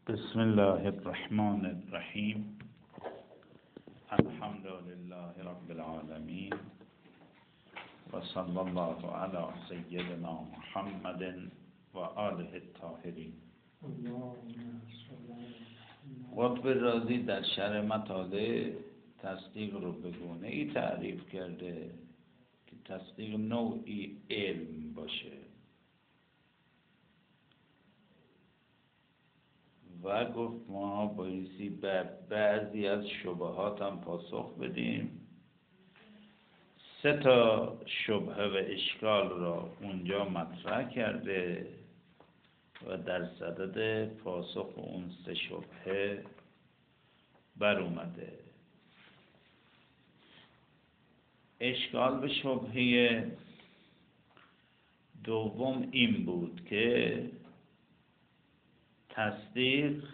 بسم الله الرحمن الرحیم. الحمد لله رب العالمین و صلی الله علی سیدنا محمد و آله الطاهرین. قطب رازی در شرح مطالع تصدیق رو به گونه‌ای تعریف کرده که تصدیق نوعی علم باشه و گفت ما بایستی به بعضی از شبهات هم پاسخ بدیم. 3 شبهه و اشکال را اونجا مطرح کرده و در صدد پاسخ اون 3 شبهه بر اومده. اشکال به شبهه دوم این بود که تصدیق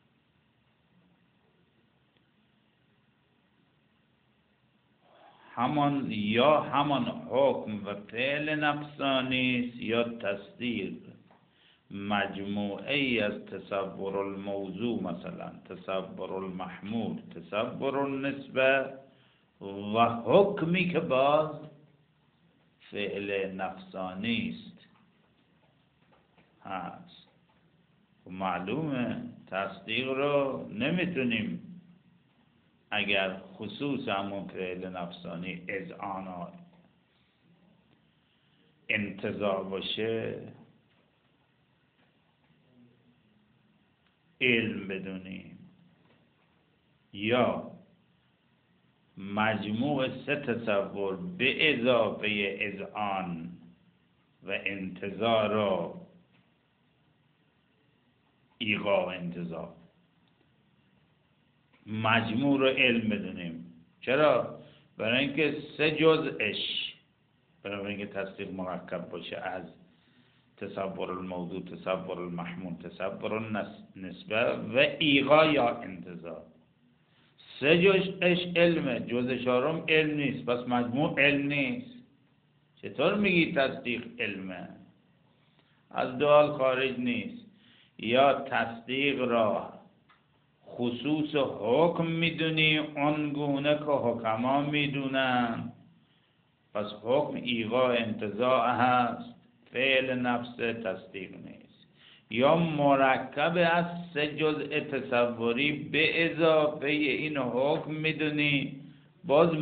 همان حکم و فعل نفسانی است یا تصدیق مجموعه ای از تصور الموضوع، مثلا تصور المحمول، تصور النسبه و حکمی که باز فعل نفسانی است هست. معلومه تصدیق رو نمیتونیم اگر خصوص همون فعل نفسانی اذعان انتزاع باشه علم بدونیم، یا مجموع 3 تصور به اضافه اذعان و انتزاع رو ایقاع و انتزاع مجموع رو علم بدونیم. چرا؟ برای اینکه 3 جزءش، برای اینکه تصدیق مرکب باشه از تصور الموضوع، تصور المحمول، تصور النسبه و ایقاع یا انتزاع، 3 جزءش علمه، جزء 4 علم نیست، پس مجموع علم نیست. چطور میگی تصدیق علمه؟ از دوال خارج نیست. یا تصدیق را خصوص حکم میدونی اونگونه که حکما میدونن، پس حکم ایقاع انتزاع هست، فعل نفس تصدیق نیست. یا مرکب از 3 جزء تصوری به اضافه این حکم میدونی، باز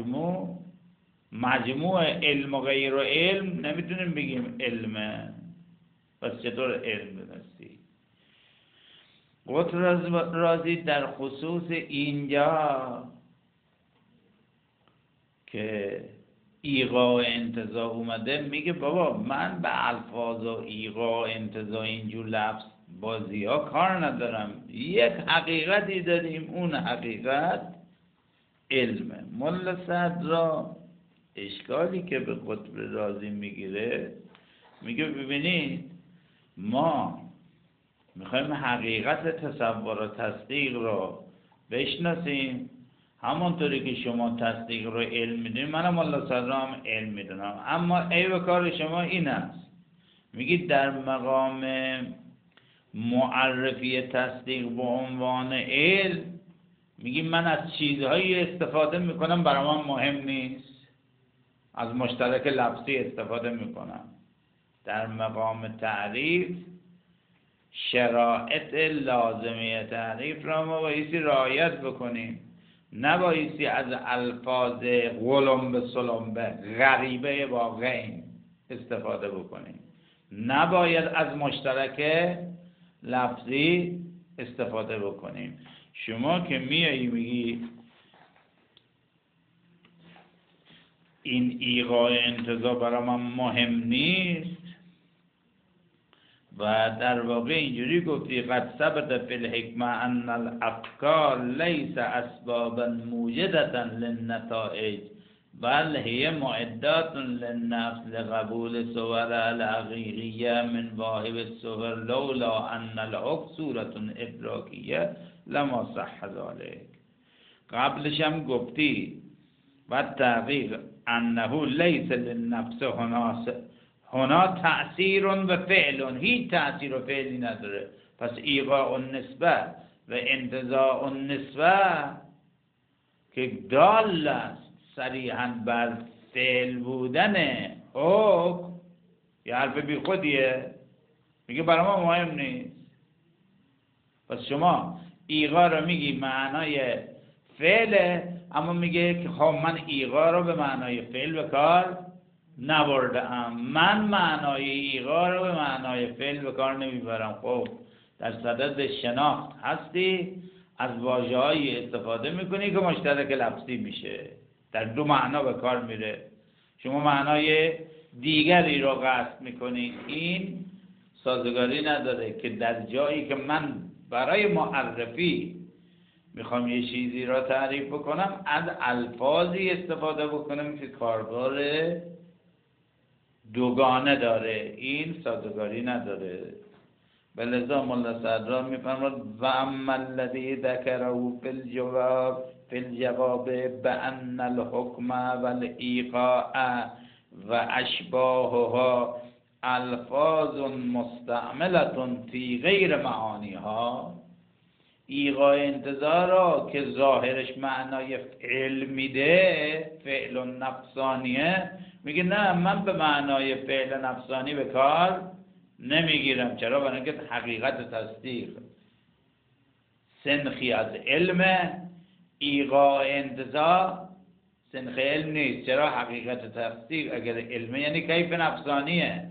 مجموع علم و غیر علم نمیتونیم بگیم علمه. پس چطور علم دونستی؟ قطب رازی در خصوص اینجا که ایقاع انتزاع اومده میگه بابا من به الفاظ و ایقاع انتزاع اینجور لفظ بازی ها کار ندارم، یک حقیقتی داریم، اون حقیقت علمه. ملا صدرا اشکالی که به قطب رازی میگیره، میگه ببینید ما میخوایم حقیقت تصور و تصدیق رو بشناسیم، همونطوری که شما تصدیق رو علم میدونید منم الله صدرا هم علم میدونم، اما عیب کار شما این است، میگید در مقام معرفی تصدیق به عنوان علم میگید من از چیزهایی استفاده میکنم برای من مهم نیست، از مشترک لفظی استفاده میکنم. در مقام تعریف شرایط لازمه تعریف را ما بایستی رعایت بکنیم، نبایستی از الفاظ قلمبه سلمبه غریبه واقعی استفاده بکنیم، نباید از مشترک لفظی استفاده بکنیم. شما که میایی میگی این ایقاع انتزاع برای من مهم نیست و در واقع اینجوری گفتی قد ثبت فی الحکمه ان الافکار لیس اسبابا موجدتا للنتائج بل هی معدات للنفس لقبول صور الحقیقیه من واهب الصور لولا ان الحق صورت ادراکیه لما صح ذلك. قبلش هم گفتی و تحقیق انه لیس للنفس هنا تأثیر و فعل، هیچ تأثیر و فعلی نداره. پس ایقاع النسبه و انتزاع النسبه که دال است صریحاً بر فعل بودن حکم، یه حرف بی خودیه، میگه برای ما مهم نیست. پس شما ایقاع رو میگی معنای فعله، اما میگه که خب من ایقاع رو به معنای فعل به کار نبردم، من معنای ایقاع رو به معنای فعل به کار نمیبرم. خب در صدد شناخت هستی، از واژه‌هایی استفاده میکنی که مشترک لفظی میشه، در دو معنا به کار میره. شما معنای دیگری رو قصد میکنی، این سازگاری نداره که در جایی که من برای معرفی میخوام یه چیزی را تعریف بکنم از الفاظی استفاده بکنم که کاربار دوگانه داره، این سازگاری نداره. بلذا مولا صدرا میفرماد و اما الذی ذکره فی الجواب بان الحکم والایقاع و اشباهها الفاظ مستعملة فی غیر معانیها، ایقاع انتزاع را که ظاهرش معنای فعل میده، فعل نفسانیه، میگه نه من به معنای فعل نفسانی به کار نمیگیرم. چرا؟ برای اینکه حقیقت تصدیق سنخی از علم، ایقاع انتزاع سنخ علم نیست. چرا؟ حقیقت تصدیق اگر علمه یعنی کیف نفسانیه،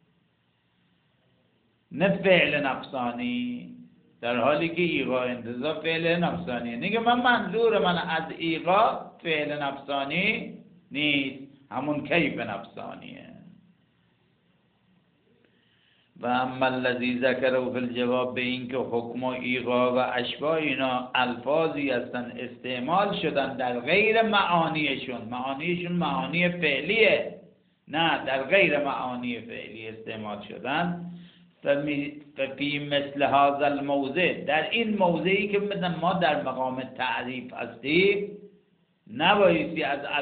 نه فعل نفسانی، در حالی که ایقاع انتزاع فعل نفسانیه. نگه من منظور من از ایقاع فعل نفسانی نیست، همون کیف نفسانیه. و اما الذی ذکره فی الجواب، به این که حکم و ایقاع و اشباه اینا الفاظی هستن استعمال شدن در غیر معانیشون، معانیشون معانی فعلیه، نه در غیر معانی فعلی استعمال شدن. فی مثل هذا الموضع، در این موضعی که مثلا ما در مقام تعریف هستیم، نبایستی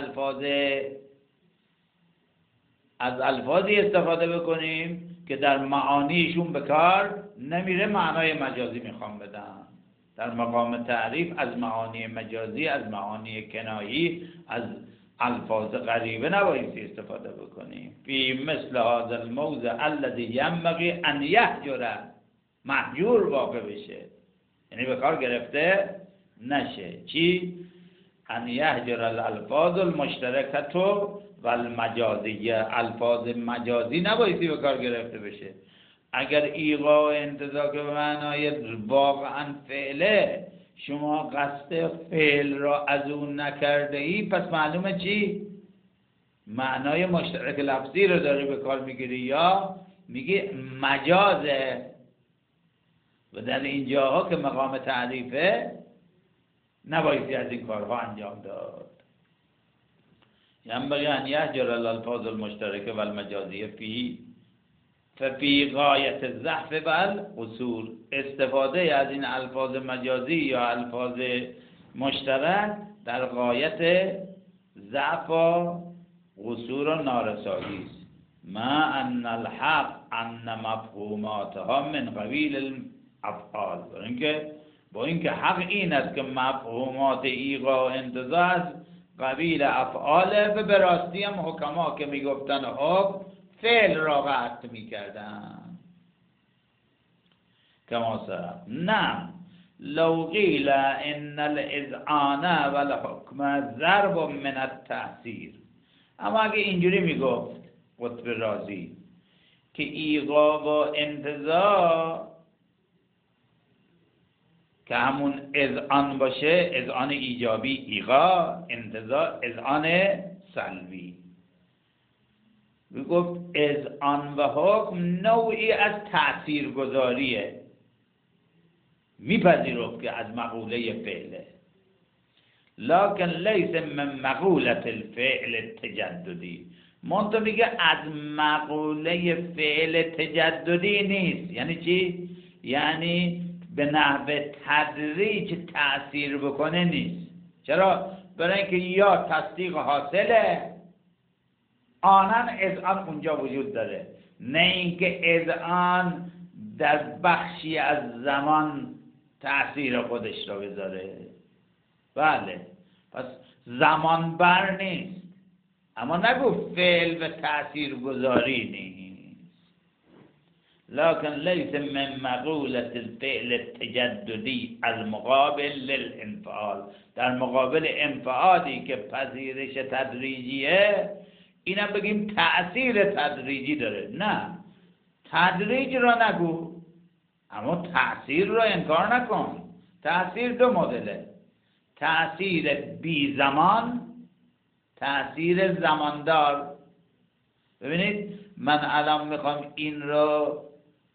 از الفاظی استفاده بکنیم که در معانیشون به کار نمیره، معنای مجازی میخوام بدم. در مقام تعریف از معانی مجازی، از معانی کنایی، از الفاظ غریبه نبایستی استفاده بکنیم. فی مثل هذا الموضع الذی ینبغی ان یهجر، محجور واقع بشه، یعنی به کار گرفته نشه. چی؟ ان یهجر الالفاظ المشترکه و المجازیه، الفاظ مجازی نبایستی به کار گرفته بشه. اگر ایقاع انتزاع که به معنای واقعا فعله، شما قصد فعل را از اون نکرده ای، پس معلومه چی؟ معنای مشترک لفظی رو داری به کار میگیری، یا میگی مجازه. و در این جاها که مقام تعریفه نبایستی از این کارها انجام داد. ینبغی ان یهجر الالفاظ المشترکه و المجازیه ففی غایت ضعف و القصور، استفاده از این الفاظ مجازی یا الفاظ مشترک در غایت ضعف و قصور و نارسایی است. ما ان الحق ان مفهوماتها من قبیل الافعال، با اینکه حق این است که مفهومات ایقاع انتزاع از قبیل افعاله، و به راستی هم حکما که میگفتن حکم فعل را قطع میکردن. کما سبق نه لو قیل ان الاذعان و الحکم ضرب من التأثیر، اما اگه اینجوری میگفت قطب رازی که ایقاع و انتزاع که همون اذعان باشه، اذعان ایجابی ایقاع، انتزاع اذعان سلبی، میگفت اذعان و حکم نوعی از تأثیرگذاریه، میپذیرفت که از مقوله فعله، لکن لیس من مقولت الفعل التجددی، منتها میگه از مقوله فعل تجددی نیست. یعنی چی؟ یعنی به نحو تدریج تأثیر بکنه نیست. چرا؟ برای اینکه یا تصدیق حاصله آنن اذعان اونجا وجود داره، نه اینکه اذعان در بخشی از زمان تأثیر خودش را بذاره. بله، پس زمان بر نیست، اما نگو فعل و تأثیر گذاری نیست. لكن ليس من مقولة الفعل التجددی المقابل للانفعال، در مقابل انفعالی که پذیرش تدریجیه اینا بگیم تأثیر تدریجی داره. نه، تدریج را نگو، اما تأثیر را انکار نکن. تأثیر دو مدله، تأثیر بی زمان، تأثیر زماندار. ببینید من الان میخوام این رو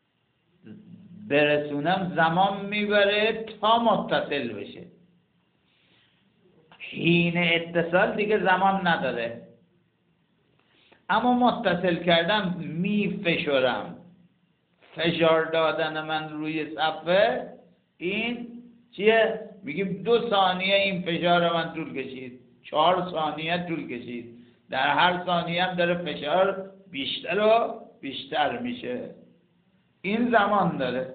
برسونم، زمان میبره تا متصل بشه. حین اتصال دیگه زمان نداره، اما متصل کردم میفشرم، فشار دادن من روی صفحه این چیه؟ میگیم 2 ثانیه این فشار من طول کشید، 4 ثانیه طول کشید، در هر ثانیه هم داره فشار بیشتر و بیشتر میشه. این زمان داره.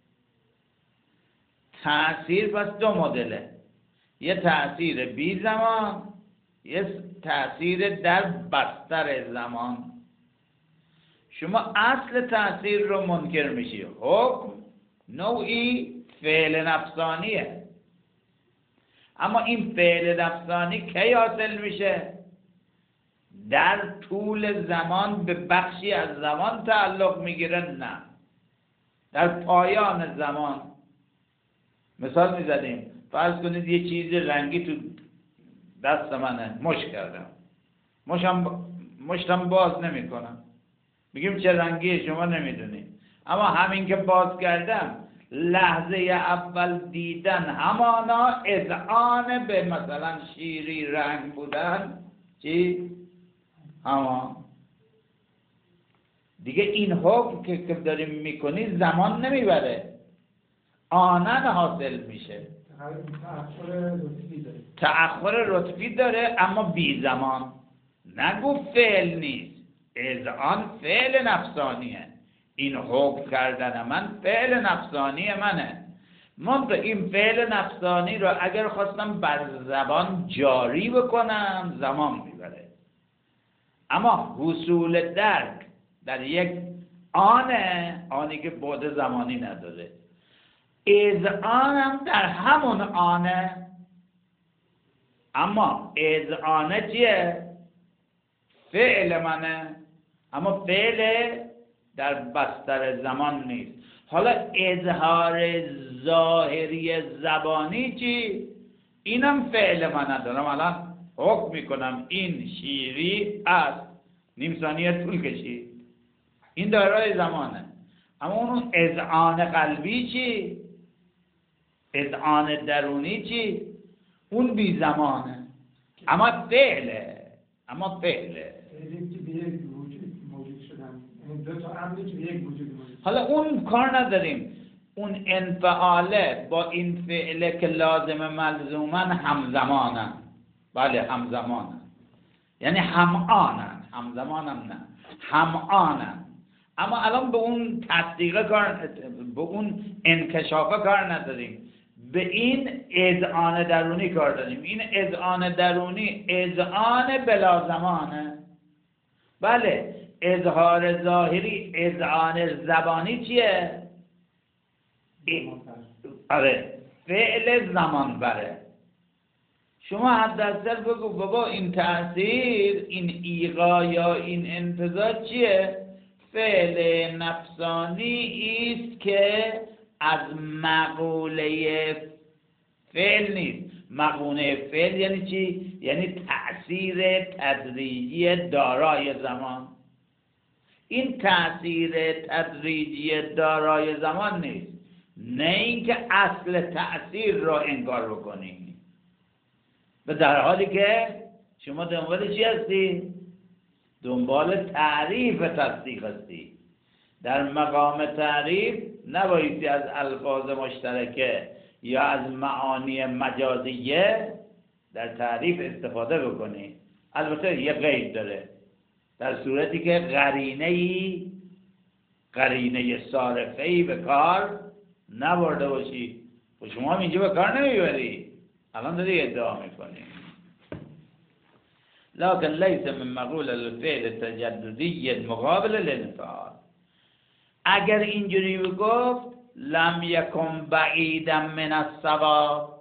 تأثیر پس دو مدله، یه تأثیر بی زمان، یه تأثیر در بستر زمان. شما اصل تأثیر رو منکر میشی. حکم نوعی فعل نفسانیه، اما این فعل نفسانی کی حاصل میشه؟ در طول زمان به بخشی از زمان تعلق میگیره؟ نه، در پایان زمان. مثال میزدیم، فرض کنید یه چیز رنگی تو دست منه، مشت کردم، مشتم باز نمی کنم، میگیم چه رنگی؟ شما نمیدونید، اما همین که باز کردم لحظه اول دیدن همانا اذعان به مثلا شیری رنگ بودن چی؟ همان دیگه. این حکم که داریم میکنی زمان نمیبره، آنن حاصل میشه. تأخر رتبی داره اما بی زمان. نگو فعل نیست، اذعان فعل نفسانیه. این حکم کردن من فعل نفسانی منه. من به این فعل نفسانی رو اگر خواستم بر زبان جاری بکنم زمان میبره، اما حصول درک در یک آنی که بعد زمانی نداره. اذعانم در همون آنه، اما اذعانه چیه؟ فعل منه، اما فعل در بستر زمان نیست. حالا اظهار ظاهری زبانی چی؟ اینم فعل من ندارم. الان حکم میکنم این شیری است، نیم ثانیه طول کشید، این دارای زمانه. اما اون اذعان قلبی چی؟ اذعان درونی چی؟ اون بی زمانه، اما فعله. حالا اون کار نداریم، اون انفعاله با این فعله که لازم ملزومن همزمانن. بله همزمانن، یعنی همانن، همزمانن نه، همانن. اما الان به اون تصدیق کار، به اون انکشاف کار نداریم، به این اذعان درونی کار داریم. این اذعان درونی اذعان بلا زمانه. بله، اظهار ظاهری اذعان زبانی چیه؟ آره، فعل زمان بره. شما حداکثر بگو بابا این تأثیر، این ایغا یا این انتزاع چیه؟ فعل نفسانی است که از مقوله فعل نیست. مقوله فعل یعنی چی؟ یعنی تأثیر تدریجی دارای زمان. این تأثیر تدریجی دارای زمان نیست، نه اینکه اصل تأثیر را انکار بکنی. و در حالی که شما دنبال چی هستی؟ دنبال تعریف تصدیق هستی. در مقام تعریف نبایستی از الفاظ مشترکه یا از معانی مجازیه در تعریف استفاده بکنی. البته یه قید داره، در صورتی که قرینه صارفه‌ای به کار نبرده باشی. و شما هم اینجا به کار نمیبری، الان داری ادعا میکنی. لكن ليس من مقول الفعل التجددی مقابل للانفعال. اگر اینجوری بگفت لم یکن بعیدا من الصواب،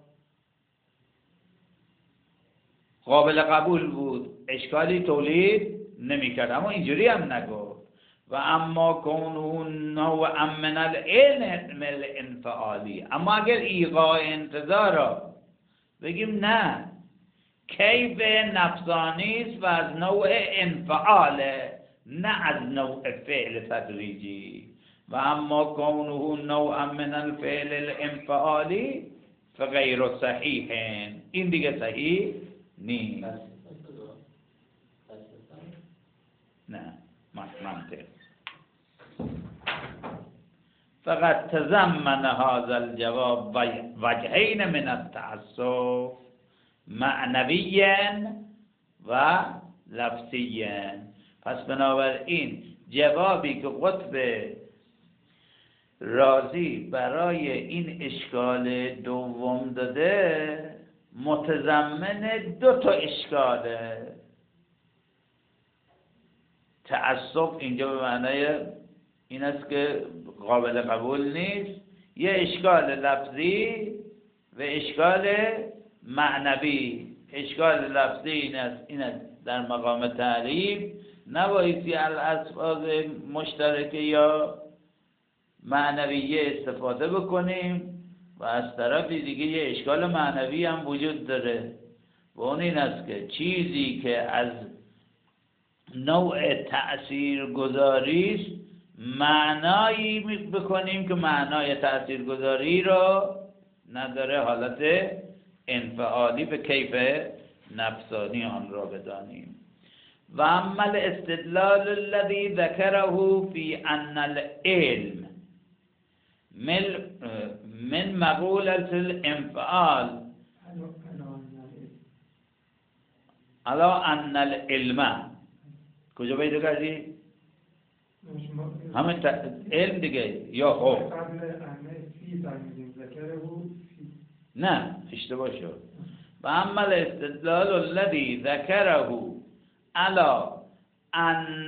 قابل قبول بود، اشکالی تولید نمیکرد، اما اینجوری هم نگفت. و اما کونه نوعا من العلم الانفعالی، اما اگر ایقاع انتظار را بگیم نه کیف نفسانی است و از نوع انفعاله، نه از نوع فعل تدریجی. و اما کونه نوعا من الفعل الانفعالی فغیر صحیح، این دیگه صحیح نیست. نه منطق. فقط تضمن هذا الجواب وجهین من التعسف، معنویاً و لفظیاً. پس بنابراین جوابی که قطب رازی برای این اشکال دوم داده متضمن دو تا اشکاله. تعسف اینجا به معنای این است که قابل قبول نیست، یه اشکال لفظی و اشکال معنوی. اشکال لفظی این است در مقام تعریف نبایستی الالفاظ مشترکه یا معنویه استفاده بکنیم، و از طرف دیگه یه اشکال معنوی هم وجود داره و اون این است که چیزی که از نوع تأثیر گذاری است معنایی بکنیم که معنای تأثیر گذاری رو نداره، حالت انفعالی به کیف نفسانی آن را بدانیم. و اما الاستدلال الذي ذكره في ان العلم من مقولة الانفعال على ان العلم، کجا پیدا کردی؟ همه علم دیگه یا خوب نه اشتباه شد. و اما الاستدلال الذي ذكره على ان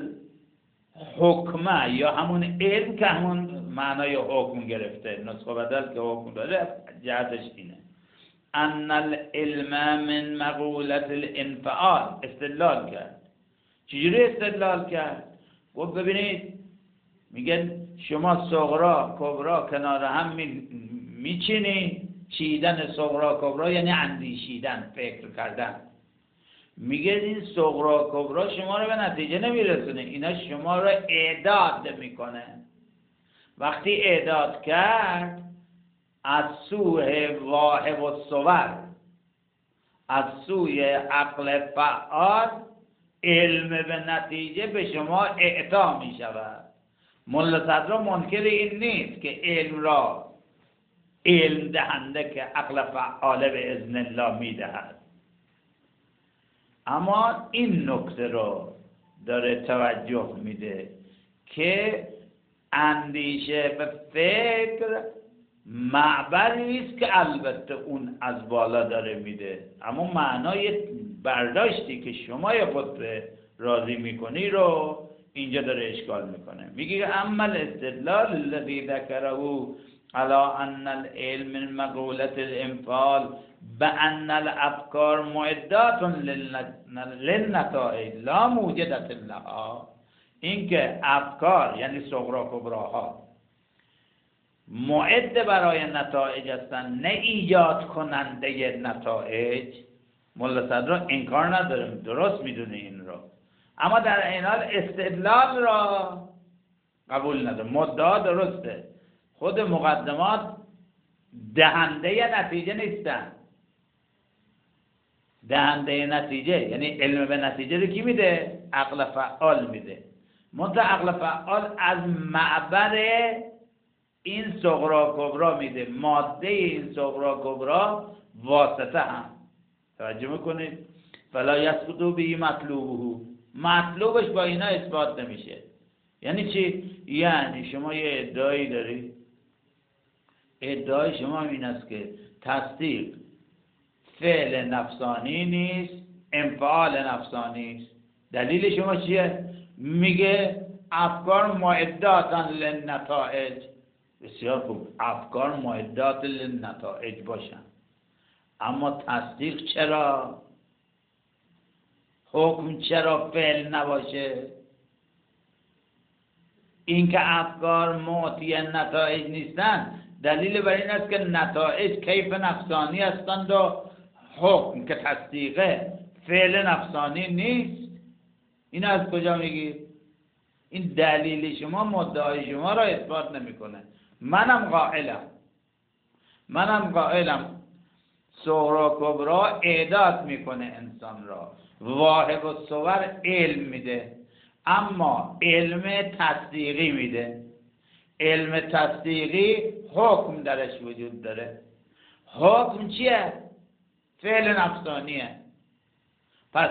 الحكم، یا همون علم که همون معنای حکم گرفته، نسخه بدل که حکم داره جهتش اینه، ان العلم من مقولة الانفعال. استدلال کرد. چجوری استدلال کرد؟ گفت ببینید میگن شما صغرا کبرا کنار هم میچینی، چیدن صغرا کبرا یعنی اندیشیدن، فکر کردن. میگه این صغرا کبرا شما رو به نتیجه نمیرسونه، اینا شما رو اعداد میکنه. وقتی اعداد کرد از سوی واهب و صور، از سوی عقل فعال، علم به نتیجه به شما اعطا می شود. ملا صدرا منکر این نیست که علم را علم دهنده که عقل فعاله به اذن الله می دهد، اما این نکته رو داره توجه میده که اندیشه و فکر معبری است که البته اون از بالا داره میده، اما معنای برداشتی که شما خود راضی میکنی رو اینجا داره اشکال میکنه. میگه اما الاستدلال الذي ذكره على ان العلم من مقولة الانفعال بان الافكار معدات للنتائج لا موجدة لها، اینکه افکار یعنی صغرا کبراها معد برای نتایج هستن، نه ایجاد کننده نتایج. ملا صدرا انکار نداریم، درست میدونه این رو، اما در این حال استدلال را قبول نداره. مدعا درسته، خود مقدمات دهنده نتیجه نیستن. دهنده نتیجه یعنی علم به نتیجه رو کی میده؟ عقل فعال میده. منتها عقل فعال از معبر این صغرا کبرا میده، ماده این صغرا کبرا واسطه هم. توجه میکنید؟ فلا یسقط به مطلوبه، مطلوبش با اینا اثبات نمیشه. یعنی چی؟ یعنی شما یه ادعایی داری، ادعای شما این است که تصدیق فعل نفسانی نیست، انفعال نفسانی است. دلیل شما چیه؟ میگه افکار معداتن للنتائج. بسیار خوب، افکار معدات للنتائج باشن، اما تصدیق چرا؟ حکم چرا فعل نباشه؟ اینکه افکار معطی نتائج نیستن دلیل بر این است که نتائج کیف نفسانی هستند و حکم که تصدیقه فعل نفسانی نیست. این از کجا میگی؟ این دلیل شما مدعای شما را اثبات نمیکنه. منم قائلم صغرا کبرا اعداد میکنه انسان را، واهب الصور علم میده، اما علم تصدیقی میده. علم تصدیقی حکم درش وجود داره. حکم چیه؟ فعل نفسانیه. پس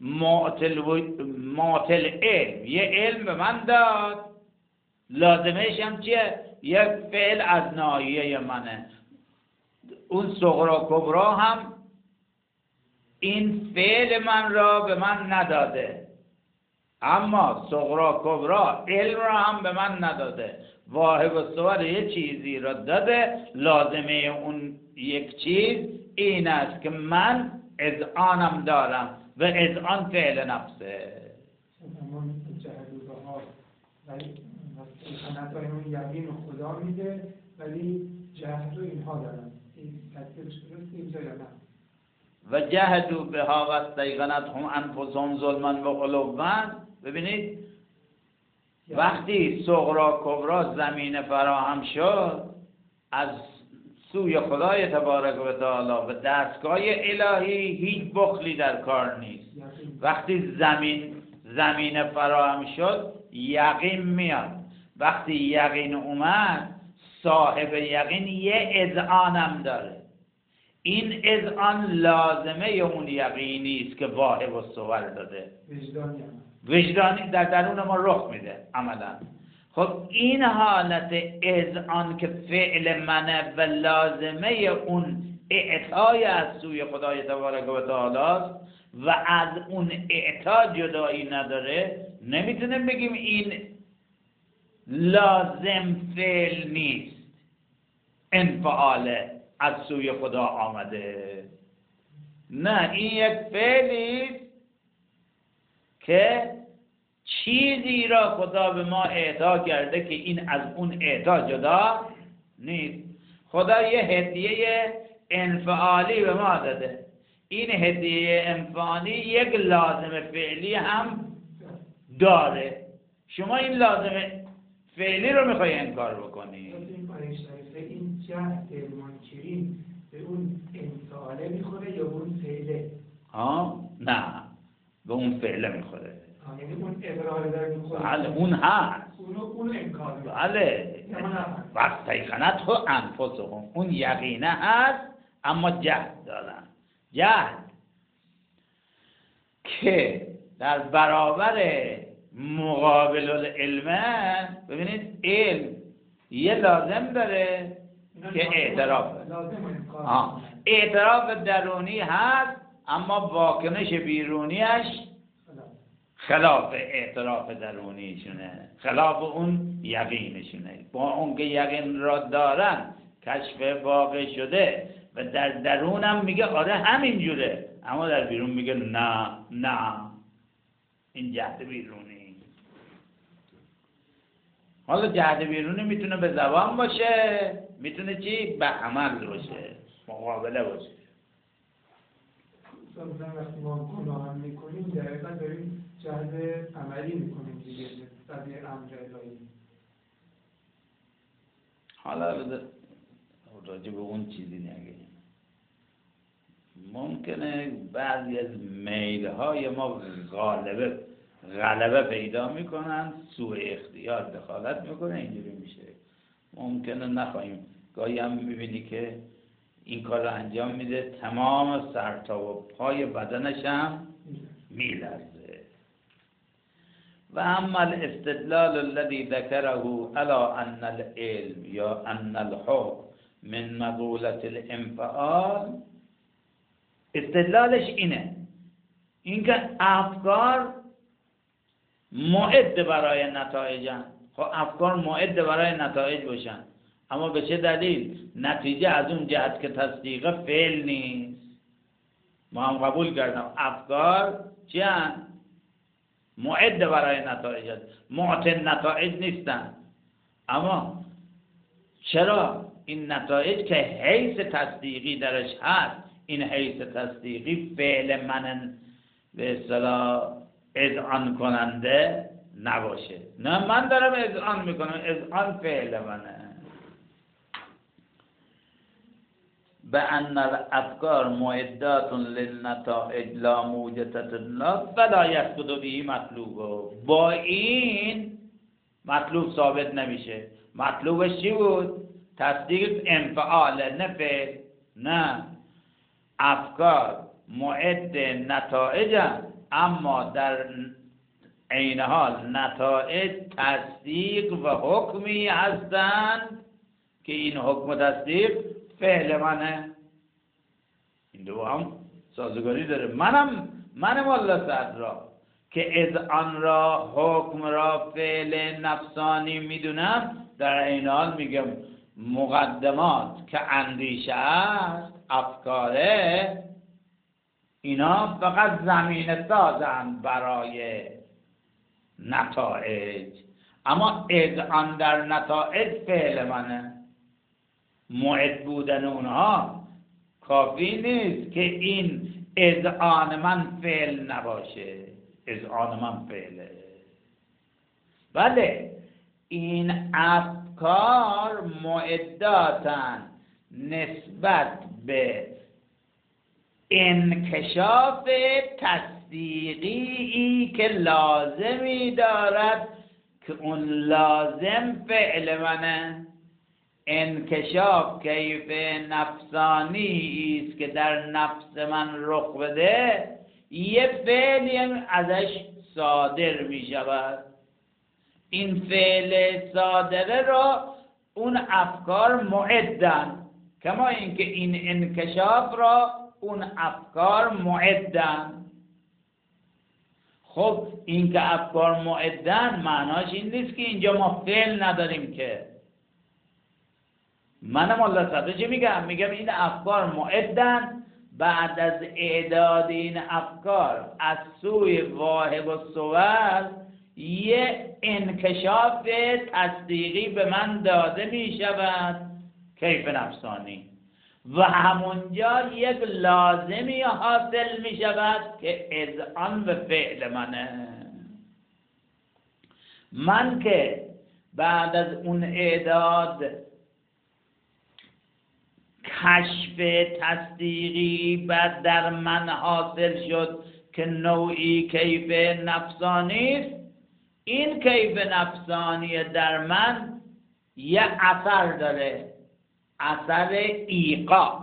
معطل علم یه علم به من داد، لازمش هم چیه؟ یک فعل از ناحیه منه. اون صغرا کبرا هم این فعل من را به من نداده، اما صغرا کبرا علم را هم به من نداده. واهب الصور یه چیزی را داده، لازمه اون یک چیز این است که من اذعانم دارم و اذعان فعل نفسه. همون جهدوده ها ولی نتای اون یقین خدا میده، ولی جهد و اینها دارن. این تصدیقش درست اینجا یا نه؟ و جهدوا بها و استیقنتهم انفسهم ظلما و علوا. ببینید وقتی صغرا کبرا زمین فراهم شد از سوی خدای تبارک و تعالی و دستگاه الهی، هیچ بخلی در کار نیست. وقتی زمین فراهم شد یقین میاد. وقتی یقین اومد صاحب یقین یه اذعانم داره. این اذعان لازمه اون یقینی است که واهب الصور داده. وجدانی در درون ما رخ میده عملا. خب این حالت اذعان که فعل منه و لازمه اون اعطای از سوی خدای تبارک و تعالی است و از اون اعطا جدایی نداره، نمیتونیم بگیم این لازم فعل نیست، انفعاله از سوی خدا آمده. نه، این یک فعلی که چیزی را خدا به ما اعطا کرده که این از اون اعطا جدا نیست. خدا یه هدیه انفعالی به ما داده. این هدیه انفعالی یک لازم فعلی هم داره. شما این لازم فعلی رو میخوای انکار بکنی. این جهد منکرین به اون انفعاله میخوره یا اون فعله؟ نه، به اون فعله میخوره. یعنی اون اقرار داره میخوره. بله اون هست. اون انکار میکنه. بله. واستیقنتهم انفسهم، اون یقینه هست اما جهد دارن. جهد که در برابر مقابل العلم، ببینید علم یه لازم داره که اعتراف. اعتراف درونی هست اما واکنش بیرونیش خلاف اعتراف درونیشونه، خلاف اون یقینشونه. با اون که یقین را دارن کشف واقع شده و در درونم میگه آره همین جوره، اما در بیرون میگه نه این جهد بیرونی. حالا جهد بیرونی میتونه به زبان باشه، میتونه چی؟ به عمل باشه، مقابله باشه. مثلا وقتی ما گناه میکنیم دقیقا داریم جهد عملی میکنیم دیگه، طبیع امر الهی. حالا راجع به اون چیزی نگیم. ممکنه بعضی از میل‌های ما غلبه پیدا میکنن، سوء اختیار دخالت میکنه، اینجوری میشه. ممکنه نخواهیم. گاهی هم میبینی که این کار رو انجام میده، تمام سر تا و پای بدنش هم میلرزه. و اما الاستدلال الذي ذكره على ان العلم یا ان الحكم من مقولة الانفعال، استدلالش اینکه افکار معد برای نتایجن. خب افکار معد برای نتایج باشن، اما به چه دلیل؟ نتیجه از اون جهت که تصدیق فعل نیست. ما هم قبول کردم افکار چی هستند؟ معد برای نتایج، معطی نتایج نیستن. اما چرا این نتایج که حیث تصدیقی درش هست، این حیث تصدیقی فعل من به اصطلاح اذعان کننده نباشه؟ نه، من دارم اذعان میکنم، اذعان فعل منه. بأن الأفكار معدات للنتائج لا موجدة لا فلا يسقط به مطلوبه. با این مطلوب ثابت نمیشه. مطلوبش چی بود؟ تصدیق انفعال، نه فعل. نه، افکار معد نتائج، اما در عین حال نتائج تصدیق و حکمی هستند که این حکم و تصدیق فعل منه. این دو هم سازگاری داره. منم الله صدرا که از آن را حکم را فعل نفسانی میدونم، در این حال میگم مقدمات که اندیشه است، افکاره، اینا فقط زمینه سازند برای نتایج، اما از آن در نتایج فعل منه. معد بودن اونها کافی نیست که این اذعان من فعل نباشه. اذعان من فعله. بله، این افکار معداتن نسبت به انکشاف تصدیقی که لازمی دارد که اون لازم فعل منه. انکشاف کیف نفسانی است که در نفس من رخ بده، یه فعلی ازش صادر می شود. این فعل صادره را اون افکار معدن، کما اینکه این انکشاف را اون افکار معدن. خب این که افکار معدن معناش این نیست که اینجا ما فعل نداریم که. منم الله صدر چه میگم این افکار معدن. بعد از اعداد این افکار از سوی واهب الصور یه انکشاف تصدیقی به من داده می شود، کیف نفسانی، و همونجا یک لازمی حاصل می شود که اذعان به فعل منه. من که بعد از اون اعداد کشف تصدیقی بعد در من حاصل شد که نوعی کیف نفسانی است، این کیف نفسانی در من یه اثر داره، اثر ایقا،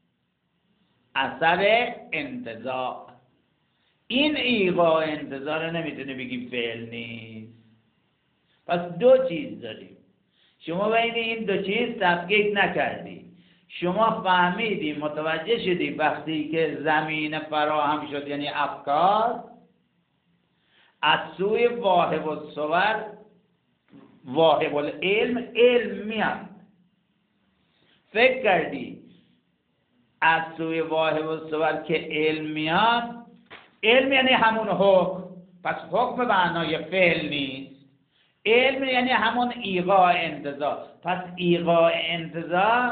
اثر انتزاع. این ایقا انتزاع نمیتونه بگی فعل نیست. پس دو چیز داریم. شما بین این دو چیز تفکیک نکردی. شما فهمیدی، متوجه شدی وقتی که زمین فراهم شد، یعنی افکار از سوی واهب الصور، واهب العلم، علم میاد. فکر کردی از سوی واهب الصور که علم میاد، علم یعنی همون حکم، پس حکم به معنای فعل نیست. علم یعنی همون ایقاع انتزاع، پس ایقاع انتزاع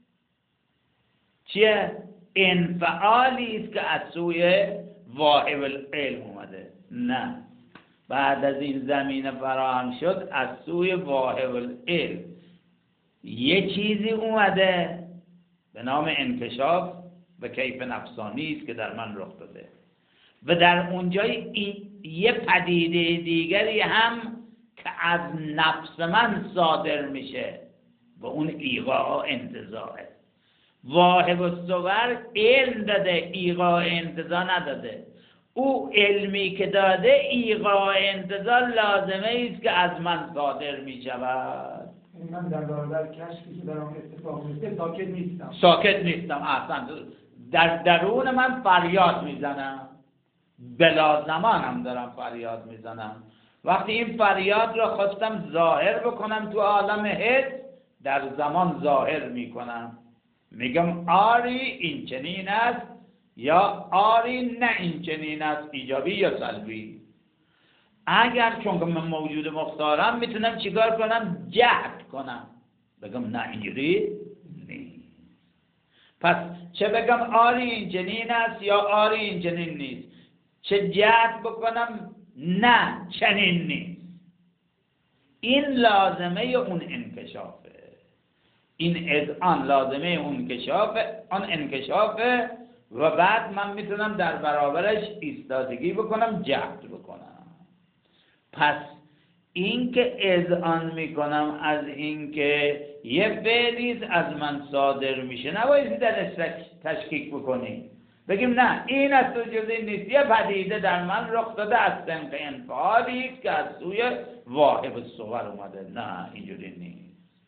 چیه؟ انفعالی است که از سوی واهب العلم اومده. نه، بعد از این زمینه فراهم شد از سوی واهب العلم یه چیزی اومده به نام انکشاف و کیف نفسانی است که در من رخ داده، و در اونجا یه پدیده دیگری هم که از نفس من صادر میشه و اون ایقاع انتزاعه. واهب الصور علم داده، ایقاع انتزاع نداده. او علمی که داده ایقاع انتظار لازمه است که از من صادر می شود. من در برابر کشفی که برام اتفاق میفته ساکت نیستم اصلا. در درون من فریاد میزنم، بلا زمانم دارم فریاد میزنم. وقتی این فریاد را خواستم ظاهر بکنم تو عالم حس، در زمان ظاهر میکنم، میگم آری این چنین است یا آری نه این چنین است، ایجابی یا سلبی. اگر چون که من موجود مختارم میتونم چیکار کنم؟ جهد کنم، بگم نه اینجوری نیست. پس چه بگم آری این چنین است یا آری این چنین نیست، چه جهد بکنم نه چنین نیست. این لازمه اون انکشافه، این اذعان لازمه اون انکشافه و بعد من میتونم در برابرش ایستادگی بکنم، جهد بکنم. پس این که اذعان میکنم از این که یه فعلی از من صادر میشه، نباید در تشکیک بکنیم، بگیم نه این از تو جزئی نیست، یه پدیده در من رخ داده از سنف انفعالی است که از سوی واهب الصور اومده. نه اینجوری نیست.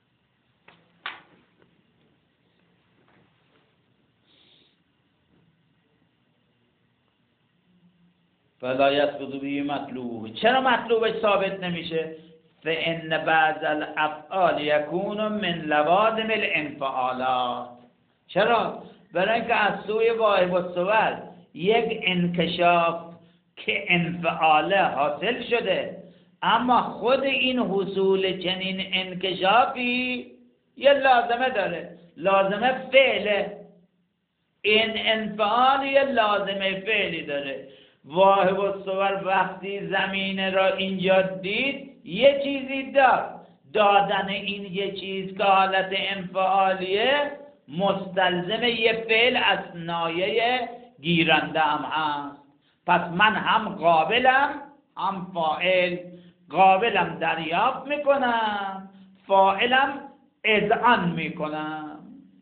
فلا یثبت به مطلوب. چرا مطلوبش ثابت نمیشه؟ فإن بعض الافعال یکون من لوازم الانفعالات. چرا؟ برای اینکه از سوی واهب الصور یک انکشاف که انفعاله حاصل شده، اما خود این حصول چنین انکشافی یه لازمه داره، لازمه فعله. این انفعال یه لازمه فعلی داره. واهب الصور وقتی زمینه را اینجا دید یه چیزی دادن این یه چیز که حالت انفعالیه مستلزم یه فعل از نایه گیرنده هم هست. پس من هم قابلم هم فاعل، قابلم دریافت میکنم، فاعلم اذعان میکنم.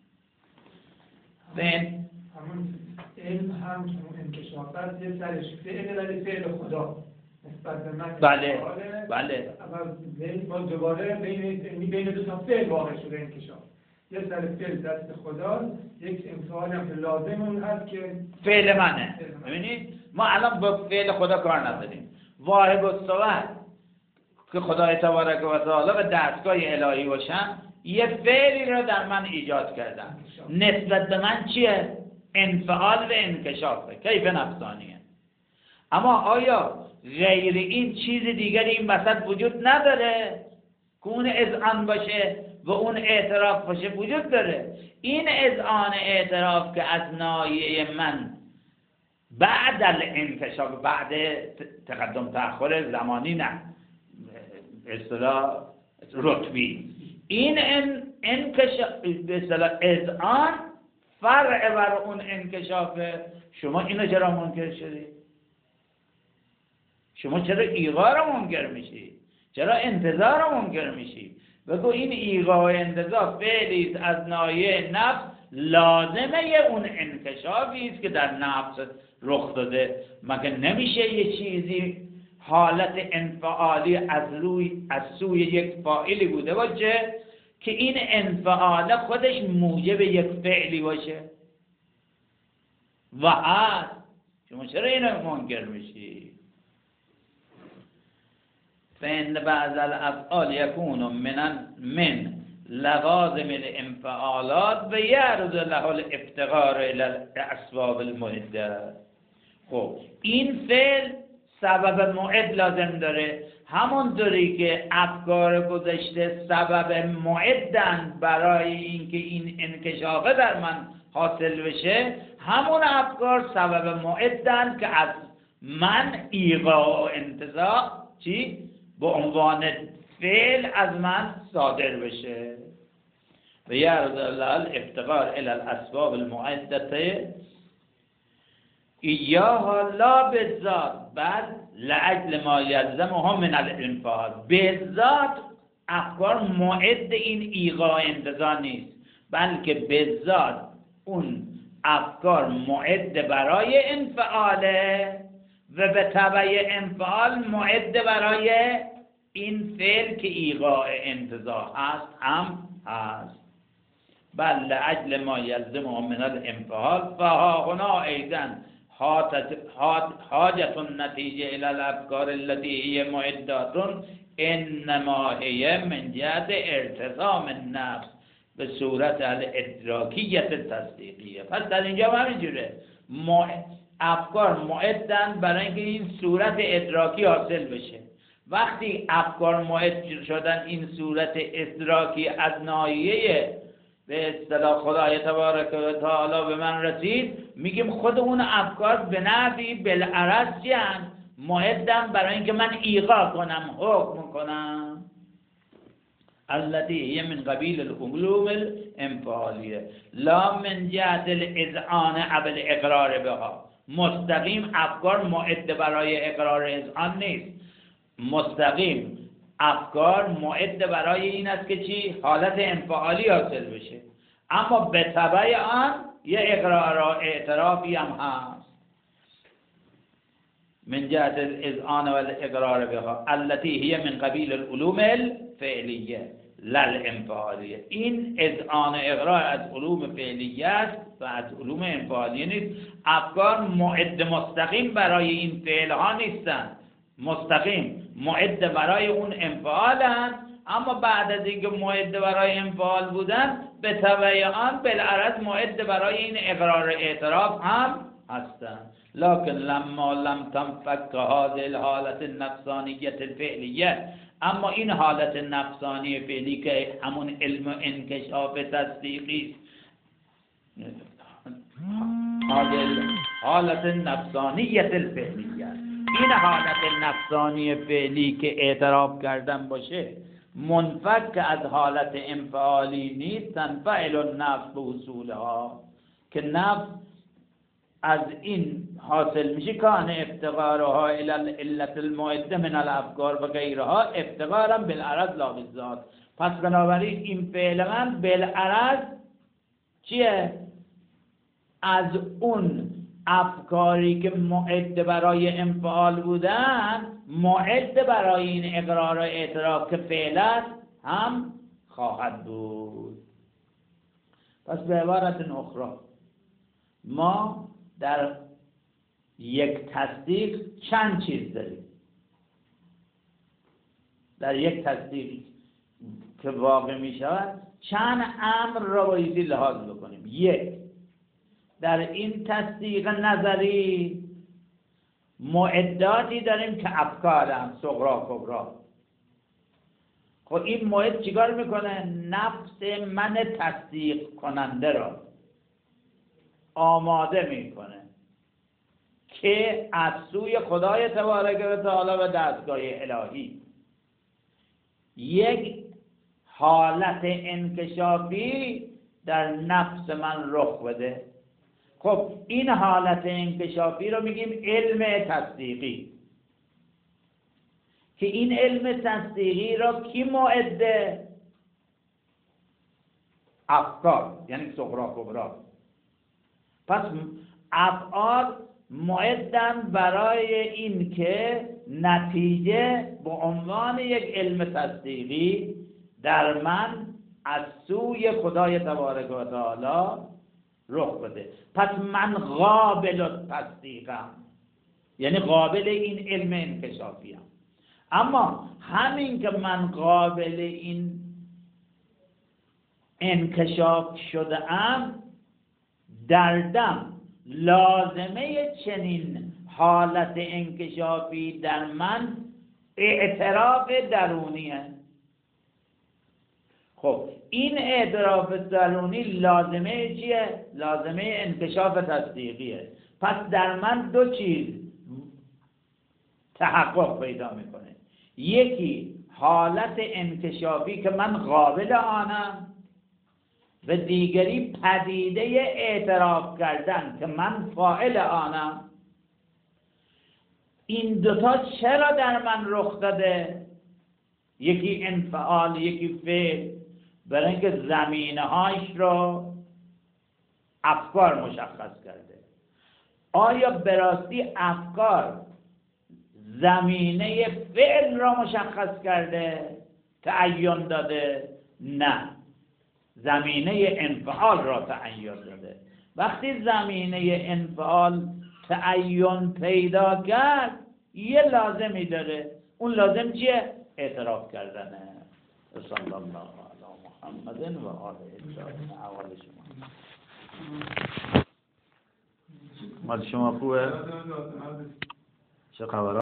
همون علم هم انکشاف است، یه سرش فعل ولی فعل خدا نسبت به من. بله. با دوباره بین دو تا فعل واقع شده انکشاف. یه سر فعل دست خدا، یک انفعال هم لازم اون هست که فعل منه. ببینید ما الان با فعل خدا کار نداریم. واهب الصور که خدای تبارک و تعالی و دستگاه الهی باشن یه فعلی را در من ایجاد کردن، نسبت به من چیه؟ انفعال و انکشافه، کیف نفسانیه. اما آیا غیر این چیز دیگری این وسط وجود نداره که اون اذعان باشه و اون اعتراف باشه؟ وجود داره. این اذعان اعتراف که از ناحیه من بعد الانکشاف، بعد تقدم تأخر زمانی، نه اصطلاح رتبی، این انکشاف به اصطلاح اذعان فرع بر اون انکشافه. شما اینو چرا منکر شدی؟ شما چرا ایقاع را منکر میشی؟ چرا انتظار را منکر میشی؟ بگو این ایقاع و انتظار فعلی است از ناحیه نفس، لازمه اون انکشافی است که در نفس رخ داده. مگه نمیشه یه چیزی حالت انفعالی از سوی یک فاعلی بوده باشه که این انفعال خودش موجب یک فعلی باشه؟ و هست. شما چرا اینو منکر میشی؟ فإن بعض الافعال یکون من لوازم الانفعالات و یعرض له الافتقار الى الاسباب المعده. خب این فعل سبب معد لازم داره، همونطوری که افکار گذشته سبب معدن برای اینکه این انکشافه در من حاصل بشه، همون افکار سبب معدن که از من ایقاع و انتظار چی؟ به عنوان فعل از من صادر بشه. و یعرض له الافتقار الى الاسباب المعدة ایاها لا بالذات بل لعجل ما یلزمها من الانفعال. بالذات افکار معد این ایقاع انتظار نیست، بلکه بالذات اون افکار معد برای انفعاله و به تبع انفعال معد برای این فعل که ایقاع انتزاع هست هم هست. بل اجل ما یلزم من الانفعال فها هنا ایضا حاجت النتیجه الى الافکار التي هي معدات انما هي من جهت ارتسام النفس به صورت الادراکیت تصدیقیه. پس در اینجا هم همینجوره، افکار معدن برای اینکه این صورت ادراکی حاصل بشه. وقتی افکار معد شدن، این صورت ادراکی از ناحیه به اصطلاح خدای تبارک و تعالی به من رسید، میگیم خود اون افکار به نحوی بالعرض چیان؟ معدن برای اینکه من ایقاع کنم، حکم کنم. التي هي من قبیل العلوم الانفعالیه لا من جهت الاذعان او الاقرار بها. مستقیم افکار معد برای اقرار اذعان نیست، مستقیم افکار معد برای این است که چی؟ حالت انفعالی حاصل بشه. اما به تبع آن یه اقرار و اعترافی هم هست. من جهت الاذعان و الاقرار بها التي هي من قبیل العلوم الفعلیه لا الانفعالیه. این اذعان و اقرار از علوم فعلیه است و از علوم انفعالیه نیست. افکار معد مستقیم برای این فعل ها نیستند، مستقیم معد برای اون انفعالن، اما بعد از اینکه معد برای انفعال بودن به تبع آن بالعرض معد برای این اقرار اعتراف هم هستند. لكن لما لم تنفك هذه الحالت النفسانیت الفعلیه، اما این حالت نفسانی فعلی که همون علم و انکشاف تصدیقی حالت نفسانیت الفعلیه، این حالت نفسانی فعلی که اعتراف کردن باشه منفک از حالت انفعالی نیست. تنفعل النفس به اصولها، که نفس از این حاصل میشه کان افتقارها الى العلت المعده من الافکار و غیرها افتقارا بالعرض لا بالذات. پس بنابراین این فعل من بالعرض چیه؟ از اون افکاری که معد برای انفعال بودن معد برای این اقرار و اعتراف که فعلت هم خواهد بود. پس به عبارت اخرى ما در یک تصدیق چند چیز داریم. در یک تصدیق که واقع می شود چند امر را بایدی لحاظ بکنیم. یک، در این تصدیق نظری معداتی داریم که افکارم صغرا کبرا. خب این معد چیکار میکنه؟ نفس من تصدیق کننده را آماده میکنه که از سوی خدای تبارک و تعالی و دستگاه الهی یک حالت انکشافی در نفس من رخ بده. خب این حالت انکشافی رو میگیم علم تصدیقی، که این علم تصدیقی را کی معده؟ افکار، یعنی صغرا کبرا. پس افعال معدن برای این که نتیجه به عنوان یک علم تصدیقی در من از سوی خدای تبارک و تعالی رخ بده. پس من قابل تصدیقم، یعنی قابل این علم انکشافیم. اما همین که من قابل این انکشاف شده ام، دردم لازمه چنین حالت انکشافی در من اعتراف درونیه. خب این اعتراف درونی لازمه چیه؟ لازمه انکشاف تصدیقیه. پس در من دو چیز تحقق پیدا میکنه. یکی حالت انکشافی که من قابل آنم، و دیگری پدیده اعتراف کردن که من فاعل آنم. این دوتا چرا در من رخ داده؟ یکی انفعال، یکی فعل. برای اینکه زمینه‌هاش رو افکار مشخص کرده. آیا به راستی افکار زمینه فعل را مشخص کرده تعین داده؟ نه، زمینه انفعال را تعین داده. وقتی زمینه انفعال تعین پیدا کرد یه لازمی داره، اون لازم چیه؟ اعتراف کردنه. صلی الله علی محمد و آله احوال شما مال شما خوبه؟ چه خبر؟